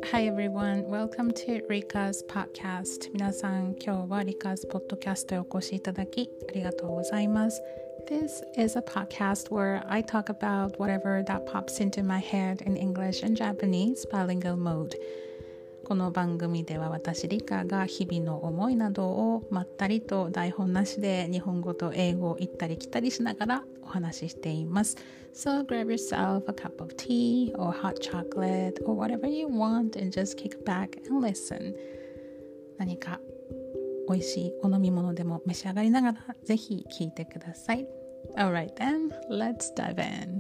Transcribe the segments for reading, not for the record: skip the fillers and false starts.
Hi everyone, welcome to Rika's podcast. 皆さん、今日は Rika's podcast へお越しいただきありがとうございます。This is a podcast where I talk about whatever that pops into my head in English and Japanese bilingual mode. この番組では私リカが日々の思いなどをまったりと台本なしで日本語と英語を行ったり来たりしながらお話ししています。So grab yourself a cup of tea or hot chocolate or whatever you want and just kick back and listen. 何か美味しいお飲み物でも召し上がりながらぜひ聞いてください。Alright then, let's dive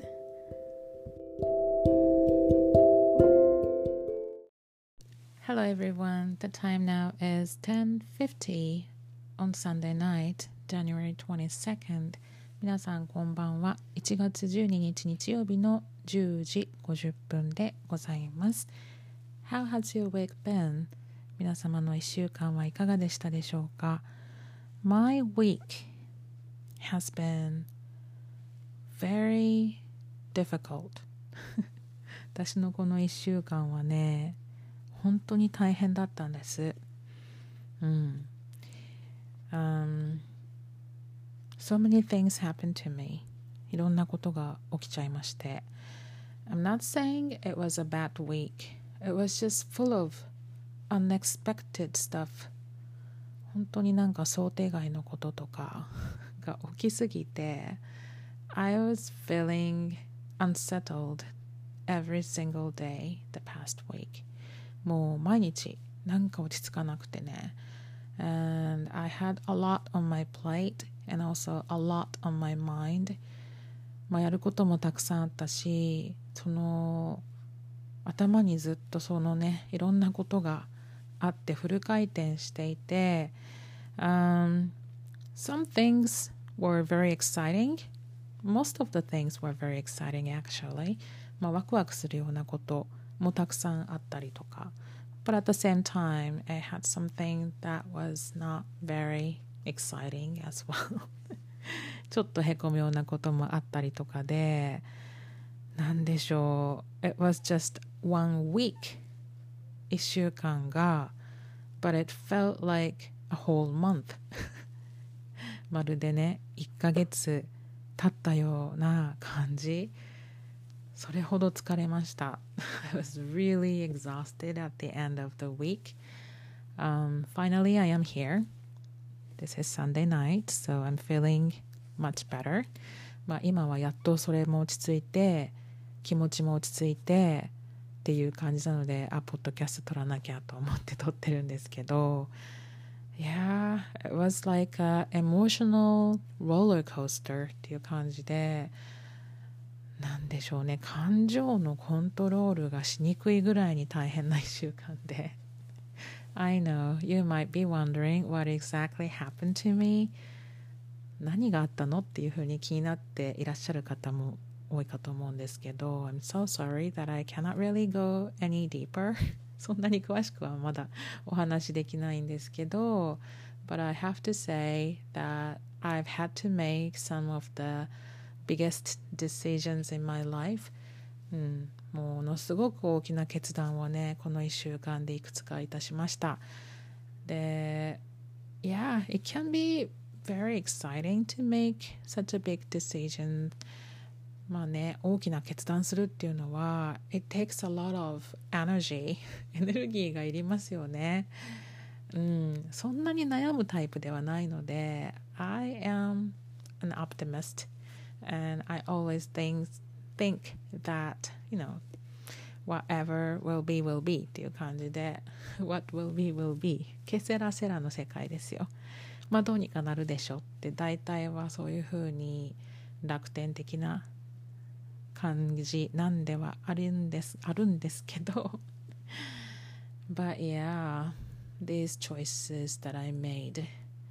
in.Hello everyone, the time now is 10:50 on Sunday night, January 22nd. 皆さんこんばんは。1月12日日曜日の10時50分でございます。How has your week been? 皆様の1週間はいかがでしたでしょうか？ My week has been very difficult. 私のこの1週間はね、本当に大変だったんです。So many things happened to me. いろんなことが起きちゃいまして。I'm not saying it was a bad week. It was just full of unexpected stuff. 本当になんか想定外のこととかが起きすぎて、I was feeling unsettled every single day the past week.もう毎日なんか落ち着かなくてね。And I had a lot on my plate and also a lot on my mind. やることもたくさんあったし、その頭にずっとそのね、いろんなことがあってフル回転していて、some things were very exciting. Most of the things were very exciting actually. ワクワクするようなこともたくさんあったりとか。But at the same time, I had something that was not very exciting as well. ちょっとへこむようなこともあったりとかで、なんでしょう。It was just one week. 一週間が、but it felt like a whole month. まるでね、1ヶ月経ったような感じ。それほど疲れました。I was really exhausted at the end of the week. Finally, I am here. This is Sunday night, so I'm feeling much better. 今はやっとそれも落ち着いて、気持ちも落ち着いてっていう感じなので、ポッドキャスト撮らなきゃと思って撮ってるんですけど、Yeah, it was like an emotional roller coaster っていう感じで、なんでしょうね、感情のコントロールがしにくいぐらいに大変な1週間で。I know, you might be wondering what exactly happened to me. 何があったのっていうふうに気になっていらっしゃる方も多いかと思うんですけど、I'm so sorry that I cannot really go any deeper. そんなに詳しくはまだお話できないんですけど、But I have to say that I've had to make some of the biggest decisions in my life. ものすごく大きな決断をね、この1週間でいくつかいたしました。で、Yeah, it can be very exciting to make such a big decision. 大きな決断するっていうのは It takes a lot of energy. エネルギーがいりますよね。そんなに悩むタイプではないので I am an optimist.And I always think that, whatever will be, will be っていう感じで What will be, will be ケセラセラの世界ですよ。どうにかなるでしょって大体はそういうふうに楽天的な感じなんではあるんですけどBut yeah, these choices that I made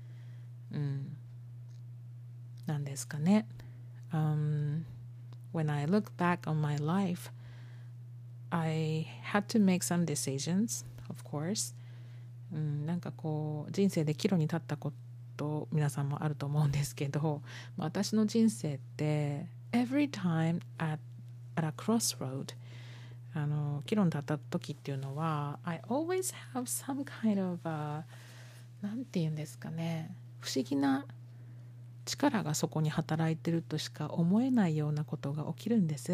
なんですかね。When I look back on my life, I had to make some decisions, of course. なんかこう人生で岐路に立ったこと皆さんもあると思うんですけど、私の人生って every time at a crossroad, 議論だった時っていうのは I always have some kind of なんて言うんですかね、不思議な力がそこに働いてるとしか思えないようなことが起きるんです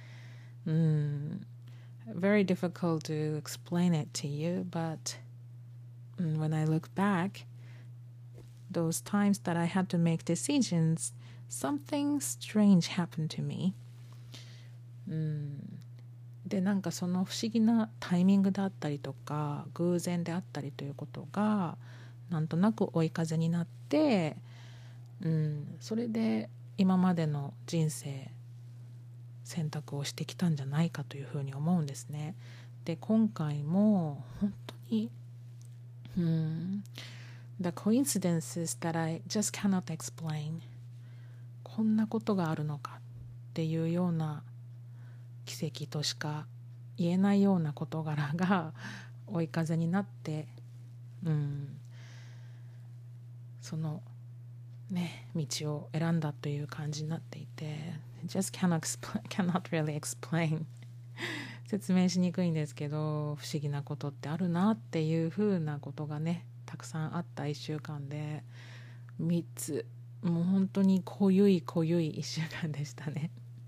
。Very difficult to explain it to you, but when I look back, those times that I had to make decisions, something strange happened to me. でなんかその不思議なタイミングだったりとか偶然であったりということがなんとなく追い風になって、それで今までの人生選択をしてきたんじゃないかというふうに思うんですね。で今回も本当にThe coincidences that I just cannot explain こんなことがあるのかっていうような奇跡としか言えないような事柄が追い風になって、そのね道を選んだという感じになっていて just cannot really explain 説明しにくいんですけど不思議なことってあるなっていうふうなことがねたくさんあった1週間で3つもう本当に濃ゆい1週間でしたね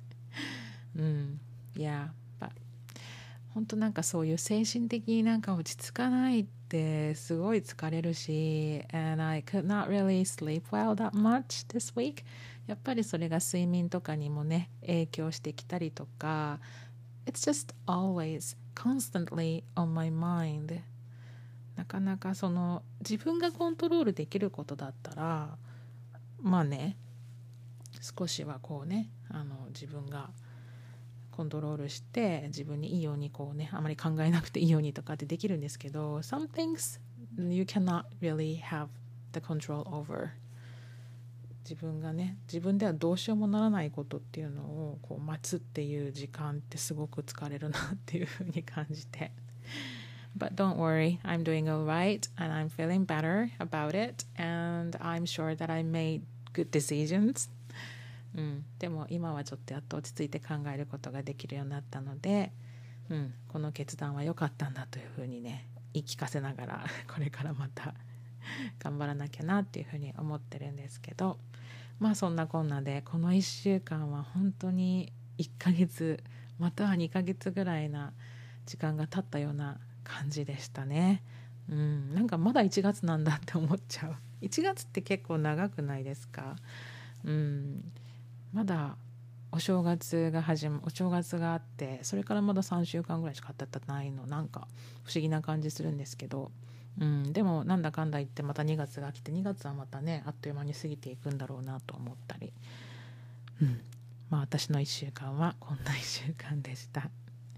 本当なんかそういう精神的になんか落ち着かないってすごい疲れるし and I could not really sleep well that much this week やっぱりそれが睡眠とかにもね影響してきたりとか It's just always constantly on my mind なかなかその自分がコントロールできることだったらまあね少しはこうね自分がコントロールして自分にいいようにこうねあまり考えなくていいようにとかってできるんですけど Some things you cannot really have the control over 自分ではどうしようもならないことっていうのをこう待つっていう時間ってすごく疲れるなっていうふうに感じてBut don't worry, I'm doing all right and I'm feeling better about it and I'm sure that I made good decisionsでも今はちょっとやっと落ち着いて考えることができるようになったので、この決断は良かったんだというふうにね言い聞かせながらこれからまた頑張らなきゃなっていうふうに思ってるんですけどまあそんなこんなでこの1週間は本当に1ヶ月または2ヶ月ぐらいな時間が経ったような感じでしたね。なんかまだ1月なんだって思っちゃう。1月って結構長くないですか？まだお正月があってそれからまだ3週間ぐらいしか経ってないのなんか不思議な感じするんですけど、でもなんだかんだ言ってまた2月が来て2月はまたねあっという間に過ぎていくんだろうなと思ったり、まあ私の1週間はこんな1週間でした。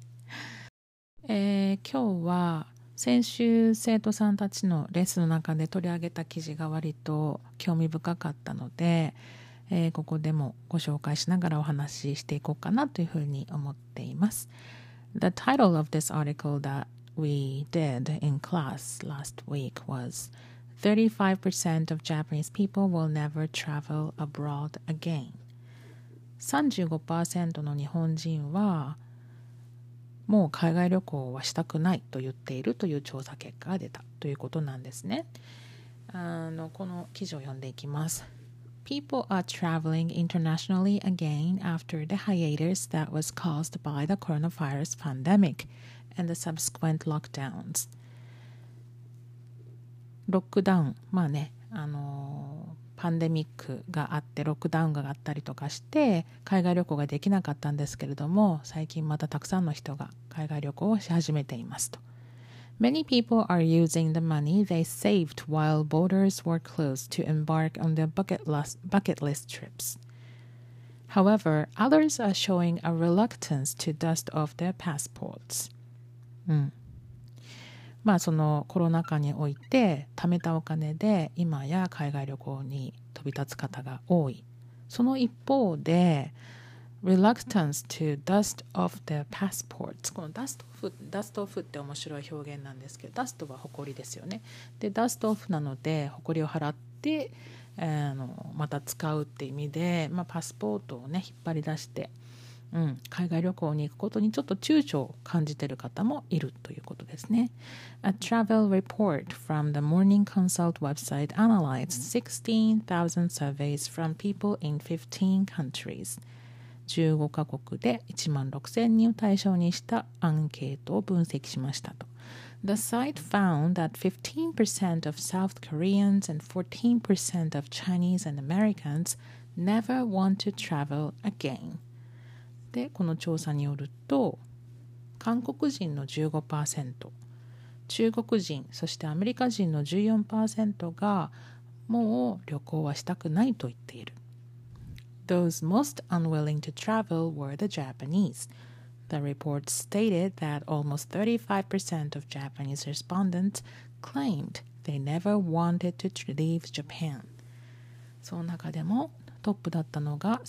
今日は先週生徒さんたちのレッスンの中で取り上げた記事が割と興味深かったのでここでもご紹介しながらお話ししていこうかなというふうに思っています。The title of this article that we did in class last week was 35% of Japanese people will never travel abroad again. 35% の日本人はもう海外旅行はしたくないと言っているという調査結果が出たということなんですね。この記事を読んでいきます。People are traveling internationally again after the hiatus that was caused by the coronavirus pandemic and the subsequent lockdowns. ロックダウン、まあね、パンデミックがあってロックダウンがあったりとかして海外旅行ができなかったんですけれども最近またたくさんの人が海外旅行をし始めていますと。Many people are using the money they saved while borders were closed to embark on their bucket list trips. However, others are showing a reluctance to dust off their passports. まあそのコロナ禍において貯めたお金で今や海外旅行に飛び立つ方が多い。その一方でreluctance to dust off their passports この dust off って面白い表現なんですけど dust は埃ですよね。で dust off なので埃を払って、また使うって意味で、パスポートをね引っ張り出して、 海外旅行に行くことにちょっと躊躇を感じている方もいるということですね。A travel report from the Morning Consult website analyzed 16,000 surveys from people in 15 countries. 15カ国で1万6000人を対象にしたアンケートを分析しましたと。The site found that 15% of South Koreans and 14% of Chinese and Americans never want to travel again. で、この調査によると、韓国人の 15%、中国人、そしてアメリカ人の 14% がもう旅行はしたくないと言っている。Those most unwilling to travel were the Japanese. The report stated that almost 35% of Japanese respondents claimed they never wanted to leave Japan. その中でもトップだったのが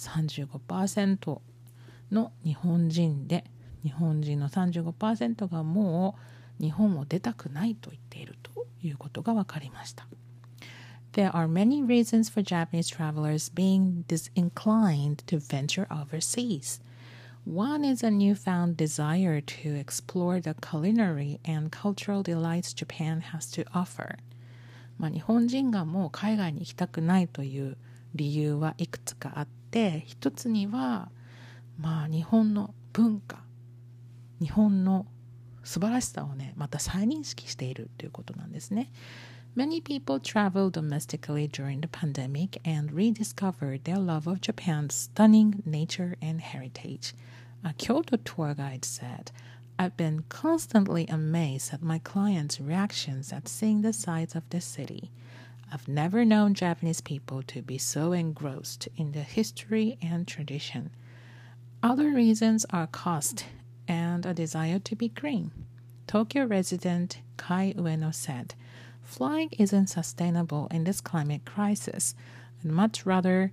35% の日本人で、日本人の 35% がもう日本を出たくないと言っているということが分かりました。There are many reasons for Japanese travelers being disinclined to venture overseas. One is a newfound desire to explore the culinary and cultural delights Japan has to offer. 日本人がもう海外に行きたくないという理由はいくつかあって、一つには、日本の文化、日本の素晴らしさをね、また再認識しているということなんですね。Many people traveled domestically during the pandemic and rediscovered their love of Japan's stunning nature and heritage. A Kyoto tour guide said, I've been constantly amazed at my clients' reactions at seeing the sights of the city. I've never known Japanese people to be so engrossed in the history and tradition. Other reasons are cost and a desire to be green. Tokyo resident Kai Ueno said, Flying isn't sustainable in this climate crisis. I'd much rather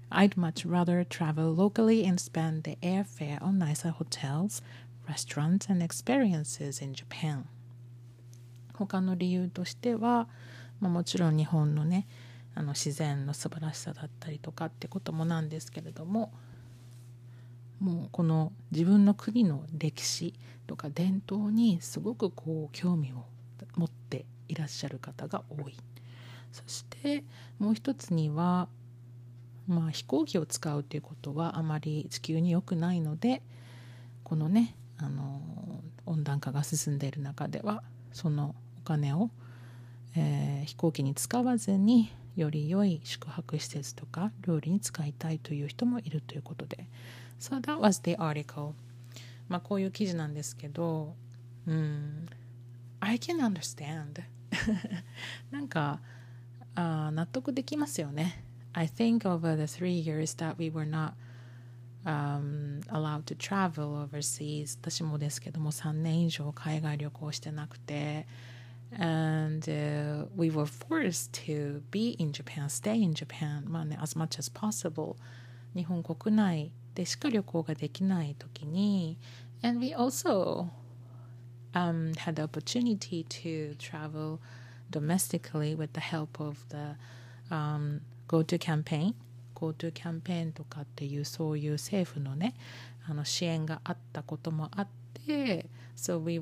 travel locally and spend the airfare on nicer hotels, restaurants, and experiences in Japan. 他の理由としては、もちろん日本のね、自然の素晴らしさだったりとかってこともなんですけれども、もうこの自分の国の歴史とか伝統にすごく興味を持っていらっしゃる方が多い。そしてもう一つには、飛行機を使うということはあまり地球に良くないので、このね、温暖化が進んでいる中ではそのお金を、飛行機に使わずにより良い宿泊施設とか料理に使いたいという人もいるということで。So that was the article. こういう記事なんですけど、I can understand. なんか納得できますよね。I think over the 3 years that we were not allowed to travel overseas, 私もですけども3年以上海外旅行してなくて、and we were forced to be in Japan, stay in Japan, as much as possible. 日本国内でしか旅行ができないときに、and we also had the opportunity to travel domestically with the help of the GoTo campaign キャンペーンとかっていうそういう政府のね支援があったこともあって、 so we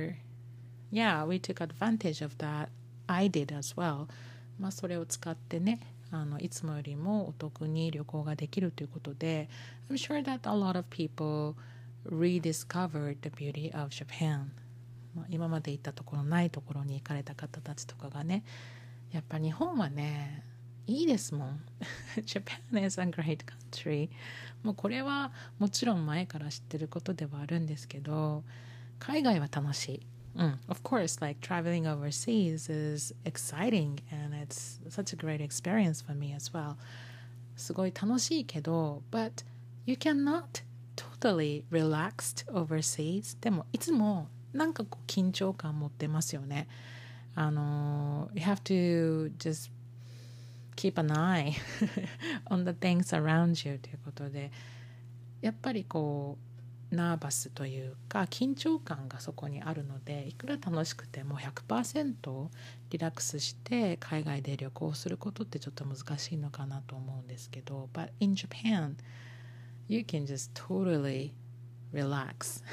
took advantage of that. I did as well. それを使ってねいつもよりもお得に旅行ができるということで、 I'm sure that a lot of people rediscovered the beauty of Japan. 今まで行ったところないところに行かれた方たちとかがね、やっぱ日本はねいいですもん。Japan is a great country. もうこれはもちろん前から知ってることではあるんですけど、海外は楽しい。Of course, like traveling overseas is exciting and it's such a great experience for me as well. すごい楽しいけど、but you cannot totally relaxed overseas. でもいつもなんか緊張感持ってますよね。You have to just keep an eye on the things around you ということで、やっぱりナーバスというか緊張感がそこにあるので、いくら楽しくても 100% リラックスして海外で旅行することってちょっと難しいのかなと思うんですけど、 But in Japan you can just totally relax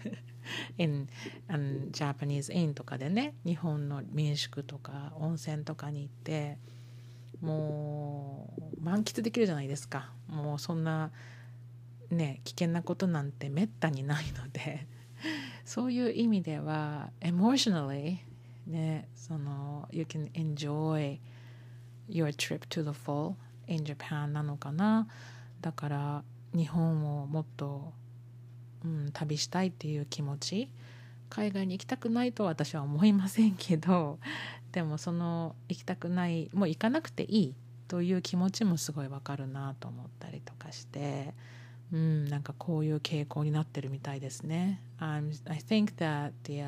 in Japanese inn とかでね、日本の民宿とか温泉とかに行ってもう満喫できるじゃないですか。もうそんなね危険なことなんてめったにないのでそういう意味では emotionally ね、その you can enjoy your trip to the full in Japan なのかな。だから日本をもっと、旅したいっていう気持ち、海外に行きたくないと私は思いませんけど、でもその行きたくない、もう行かなくていいという気持ちもすごいわかるなと思ったりとかして、なんかこういう傾向になってるみたいですね。I think that the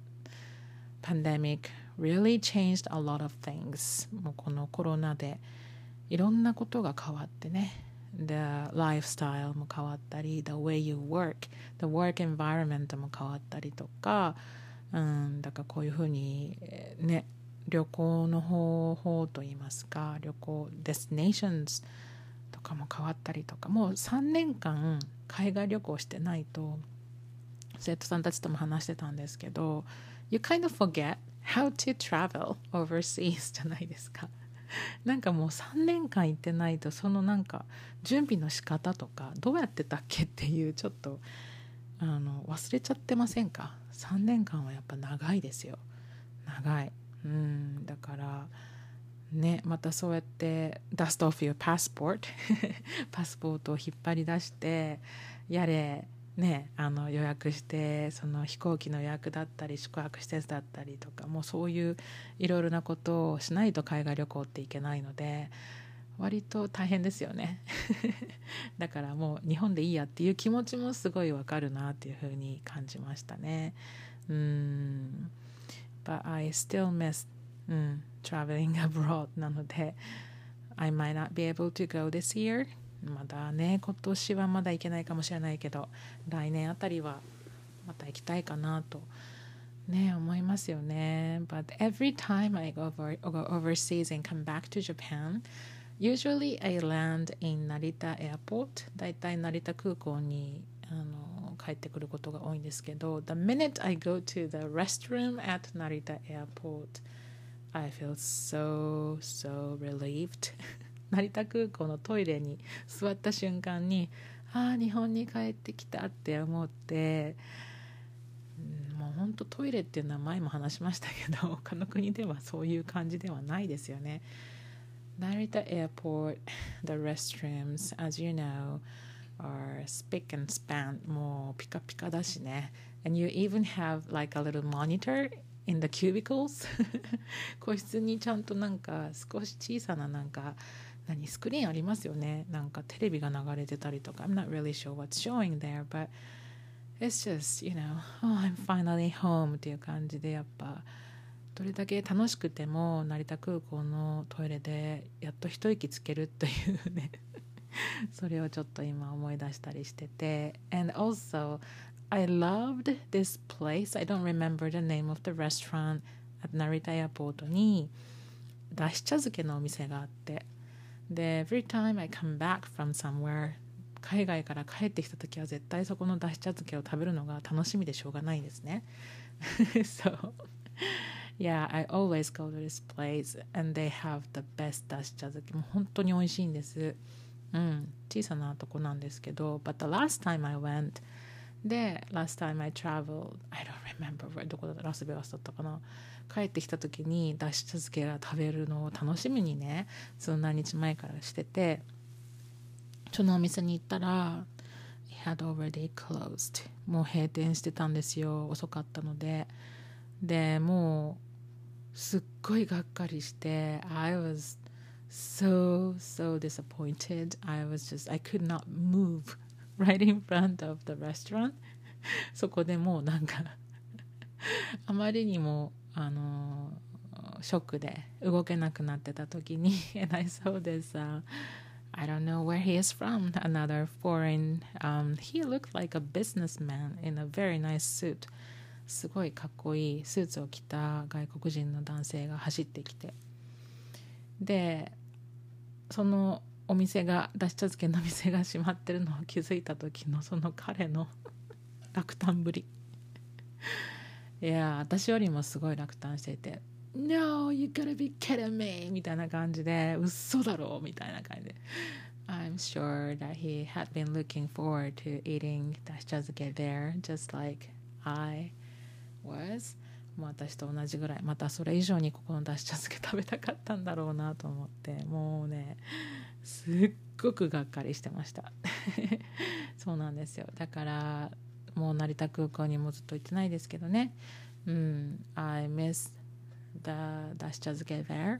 pandemic really changed a lot of things. もうこのコロナでいろんなことが変わってね。The lifestyle も変わったり、the way you work, the work environment も変わったりとか、だからこういうふうにね、旅行の方法といいますか、旅行 destinations とかも変わったりとか、もう3年間海外旅行してないと、生徒さんたちとも話してたんですけど、you kind of forget how to travel overseas じゃないですか。なんかもう3年間行ってないと、そのなんか準備の仕方とかどうやってたっけっていう、ちょっと忘れちゃってませんか。3年間はやっぱ長いですよ。長い。だからね、またそうやってdust off your passport パスポートを引っ張り出してやれね、予約して、その飛行機の予約だったり宿泊施設だったりとか、もうそういういろいろなことをしないと海外旅行っていけないので、割と大変ですよねだからもう日本でいいやっていう気持ちもすごいわかるなっていうふうに感じましたね。But I still miss traveling abroad なので I might not be able to go this year。まだね、今年はまだ行けないかもしれないけど、来年あたりはまた行きたいかなとね思いますよね。But every time I go overseas and come back to Japan, usually I land in Narita Airport。 だいたい成田空港に帰ってくることが多いんですけど、 The minute I go to the restroom at Narita Airport, I feel so relieved 成田空港のトイレに座った瞬間に、日本に帰ってきたって思って、もう本当トイレっていうのは前も話しましたけど、他の国ではそういう感じではないですよね。Narita Airport, the restrooms, as you know, are spick and span。 もうピカピカだしね。 And you even have like a little monitor in the cubicles 個室にちゃんとなんか少し小さななんかスクリーンありますよね。なんかテレビが流れてたりとか、 I'm not really sure what's showing there, but it's just, oh, I'm finally home っていう感じで、やっぱどれだけ楽しくても成田空港のトイレでやっと一息つけるというねそれをちょっと今思い出したりしてて。 And also I loved this place. I don't remember the name of the restaurant at Narita Airport にだし茶漬けのお店があって、で every time I come back from somewhere、 海外から帰ってきた時は絶対そこのだし茶漬けを食べるのが楽しみでしょうがないんですねSo yeah, I always go to this place and they have the best だし茶漬け。もう本当に美味しいんです。小さなとこなんですけど、 But the last time I went、 で last time I traveled, I don't remember where、 どこだった、ラスベガスだったかな。帰ってきた時にだし茶漬けが食べるのを楽しみにね、そんな日前からしてて、そのお店に行ったら It had already closed。 もう閉店してたんですよ、遅かったので。でもうすっごいがっかりして、 I was so disappointed. I could not move right in front of the restaurant そこでもうなんかあまりにもショックで動けなくなってた時にand I saw this、I don't know where he is from, another foreign、he looked like a businessman in a very nice suit。 すごいかっこいいスーツを着た外国人の男性が走ってきて、でそのお店がだし茶漬けの店が閉まってるのを気づいた時のその彼の落胆ぶり。いや、私よりもすごい落胆していて、No, you gotta be kidding me! みたいな感じで、嘘だろみたいな感じで。I'm sure that he had been looking forward to eating だし茶漬け there, just like I was. もう私と同じぐらい、またそれ以上にここのだし茶漬け食べたかったんだろうなと思って、もうね、すっごくがっかりしてました。そうなんですよ。だからもう成田空港にもずっと行ってないですけどね。I miss the だし茶漬け there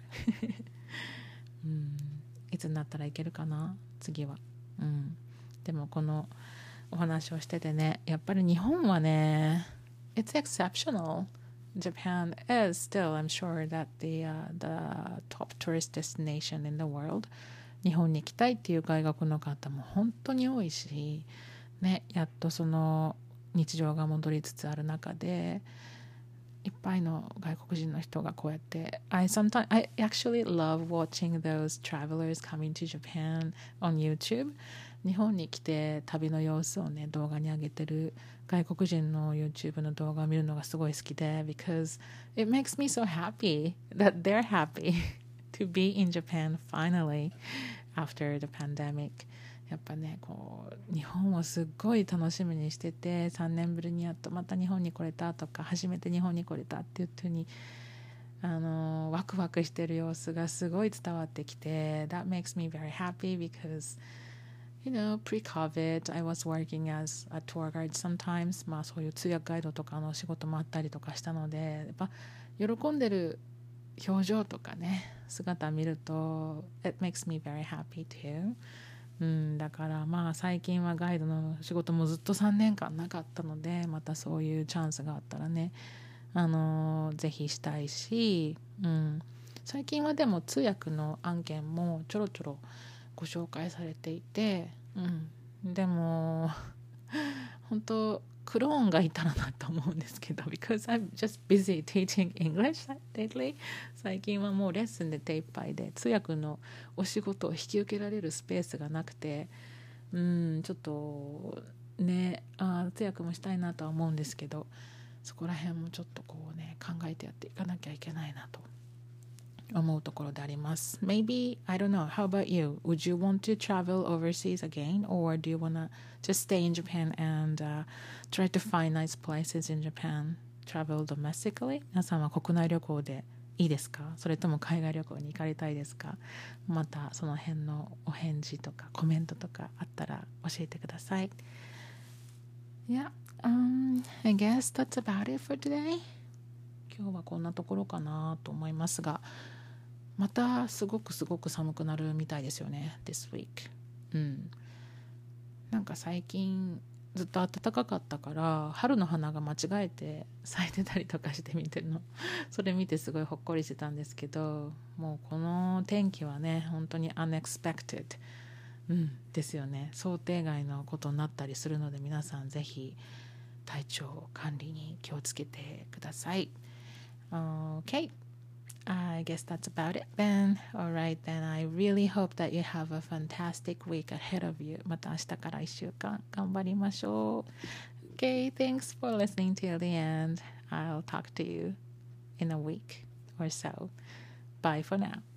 いつになったらいけるかな次は。でもこのお話をしててね、やっぱり日本はね、It's exceptional. Japan is still, I'm sure, that the top tourist destination in the world. 日本に行きたいっていう外国の方も本当に多いし、ね、やっとその日常が戻りつつある中で、いっぱいの外国人の人がこうやって、I actually love watching those travelers coming to Japan on YouTube. 日本に来て旅の様子をね、動画に上げてる外国人の YouTube の動画を見るのがすごい好きで、because it makes me so happy that they're happy to be in Japan finally after the pandemic. やっぱね、こう日本をすっごい楽しみにしてて、3年ぶりにやっとまた日本に来れたとか、初めて日本に来れたっていうふうにワクワクしてる様子がすごい伝わってきて、 That makes me very happy because you know, pre-COVID, I was working as a tour guide sometimes. まあそういう通訳ガイドとかの仕事もあったりとかしたので、やっぱ喜んでる表情とかね、姿見ると It makes me very happy too. だからまあ最近はガイドの仕事もずっと3年間なかったので、またそういうチャンスがあったらね、ぜひしたいし、最近はでも通訳の案件もちょろちょろご紹介されていて、でも本当クローンがいたらなと思うんですけど、because I'm just busy teaching English lately. 最近はもうレッスンで手いっぱいで、通訳のお仕事を引き受けられるスペースがなくて、ちょっとね、通訳もしたいなとは思うんですけど、そこら辺もちょっとこうね、考えてやっていかなきゃいけないなと思うところであります。Maybe, I don't know, how about you? Would you want to travel overseas again? Or do you want to just stay in Japan and try to find nice places in Japan? Travel domestically? 皆さんは国内旅行でいいですか？それとも海外旅行に行かれたいですか？またその辺のお返事とかコメントとかあったら教えてください。Yeah, I guess that's about it for today. 今日はこんなところかなと思いますが、またすごく寒くなるみたいですよね this week。 なんか最近ずっと暖かかったから春の花が間違えて咲いてたりとかして見てるのそれ見てすごいほっこりしてたんですけど、もうこの天気はね本当に unexpected、ですよね。想定外のことになったりするので、皆さんぜひ体調管理に気をつけてください。 OK, I guess that's about it then. Alright then, I really hope that you have a fantastic week ahead of you. また明日から1週間頑張りましょう。Okay, thanks for listening till the end. I'll talk to you in a week or so. Bye for now.